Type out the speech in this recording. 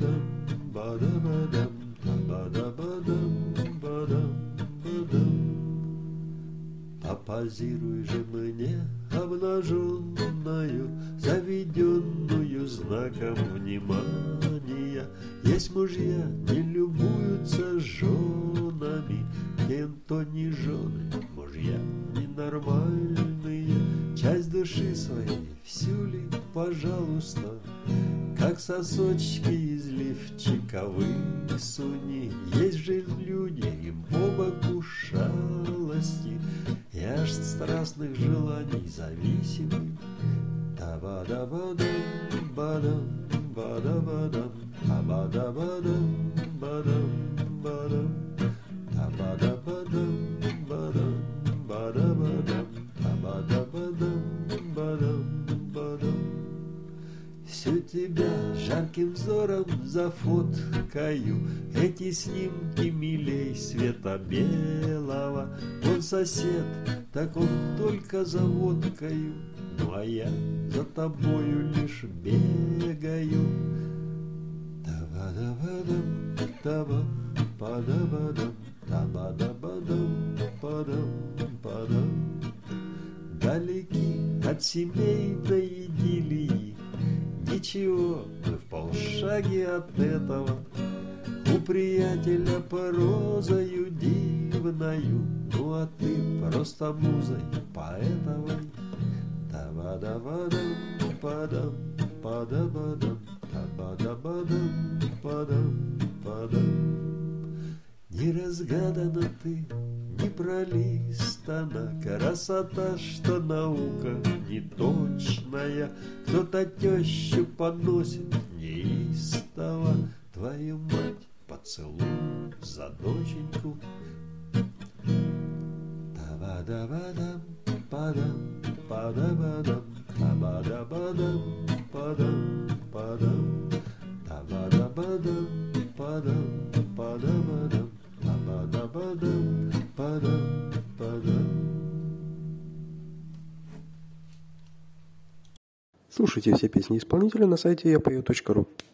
Та-ба-да-ба-дам, ба-да-ба-дам, та-ба-да-ба-дам, ба-дам-ба-дам. Попозируй же мне обнаженную, заведенную знаком внимания. Есть мужья, не любуются женами, то не жены, мужья ненормальные. Часть души своей всю ли, пожалуйста, как сосочки из лифчика высуни. Есть же люди, им по боку шалости, и аж страстных желаний зависимы. Та-ба-да-ба-дам, бадам, ба-да-ба-дам, та-ба-да-ба-дам, бадам, бадам, та-ба-да-ба-дам, бадам, ба-да-ба-дам, та-ба-да-ба-дам, бадам, бадам. Всю тебя жарким взором зафоткаю, эти снимки милей света белого. Он сосед, так он только за водкою, ну а я за тобою лишь бегаю. Та-ба-да-ба-дам, та-ба-па-да-ба-дам, та-ба-да-ба-дам, падам-падам. Далеки от семейной идиллии, ничего, мы в полшаге от этого. У приятеля порозою дивною, ну а ты просто музой поэтовой. Та-ба-да-ба-дам, падам, па-да-ба-дам, та-ба-да-ба-дам, падам, падам. Не разгадана ты, не пролистана, красота, что наука неточная. Кто-то тещу поносит неистово, твою мать поцелуй за доченьку. Та-ба-да-ба-дам, падам, па-да-ба-дам, та-ба-да-ба-дам, падам, падам, та-ба-да-ба-дам, падам, па-да-ба-дам, та-ба-да-ба-дам, падам, падам. Слушайте все песни исполнителя на сайте yapeo.ru.